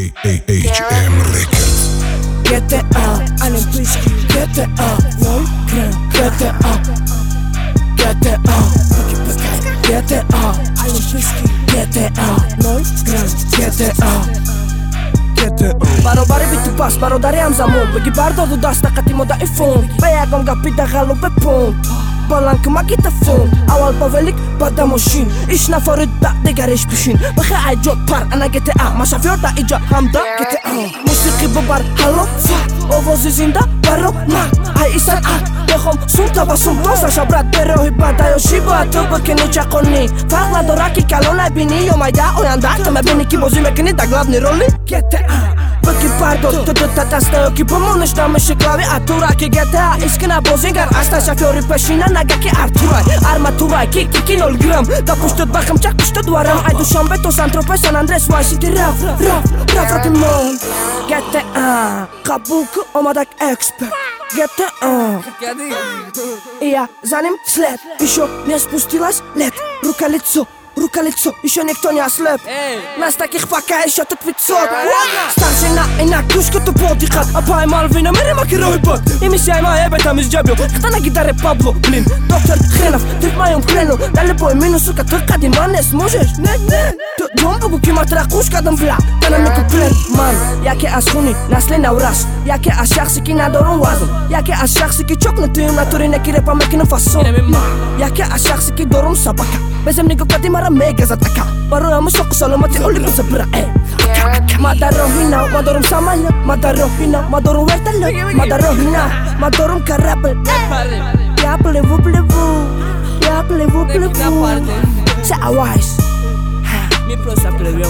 HM Records. GTA, Олимпийский GTA, 0 грамм GTA, GTA, GTA, Олимпийский GTA, 0 грамм GTA. баробари биту пас бародариам замон беги бардоду дастақати мода ифон ба ягон гапи дағалу бепон баланк магитафон аввал ба велик баъда мошин иш нафари да дигариш пишин бихе айҷод пар ана GTA машафёр да иҷод ҳамда GTA мусиқи бубар ҳало фат овози зинда баро мак ай санъат мехом сум табассум боза шабрат бероҳи бадаёши бояд ту бикини чақони фарқ надора ки калон набини ё майда оянда та мебини ки бозӣ мекунӣ да главни роли GTA бики пардод ту дастаё ки бимониш намиши клавиатура ки GTA искина бозингар аста шафёри пешина нага ки артурай арматурай ки 0 грамм да пуштуд бахамчак пуштуд варам ай душанбе то сантропе сан андрес вайсити раф мон GTA қабул ку омадак эксперт GTA я за ним след ещё не спустилась лет рука-лицо, ещё никто не ослеп нас таких пока ещё тут 500 старшина инак кушкуту подихат а поймал вина мере макировый бот и миссия моя бетам изджабил кто на гитаре Пабло блин доктор Хренов ты в моем плену да любой минус сука ты кадима не сможешь ты бомбу киматра кушкадам вла да на куплет ман яке аз хуни насли наврас яке аз шахси ки надорум вазн яке аз шахси ки чокнутим натури неки репа мекинам фасон яке аз шахси ки дорум сабака безем ниго кадима mega zataka Baru amo soko salomati oli kusabra Madarohina, madorum samanya Madarohina, madorum vertalo Madarohina, madorum karabel Ya plevu Ya plevu Sa awais Mi prosa plevu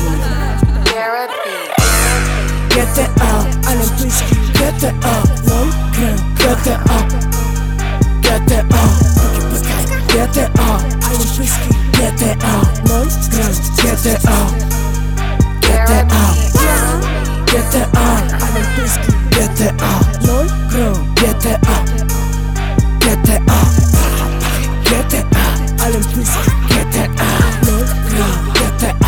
GTA, Олимпийский GTA, 0 грамм GTA GTA, Олимпийский GTA, 0 грамм GTA Олимпийский GTA, 0 грамм GTA Олимпийский GTA, 0 грамм GTA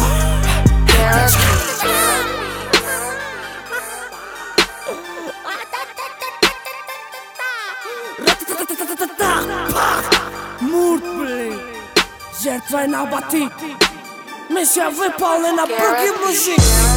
Мурт, блин, жертва на бати. Миссия выполнена, погиб мужик.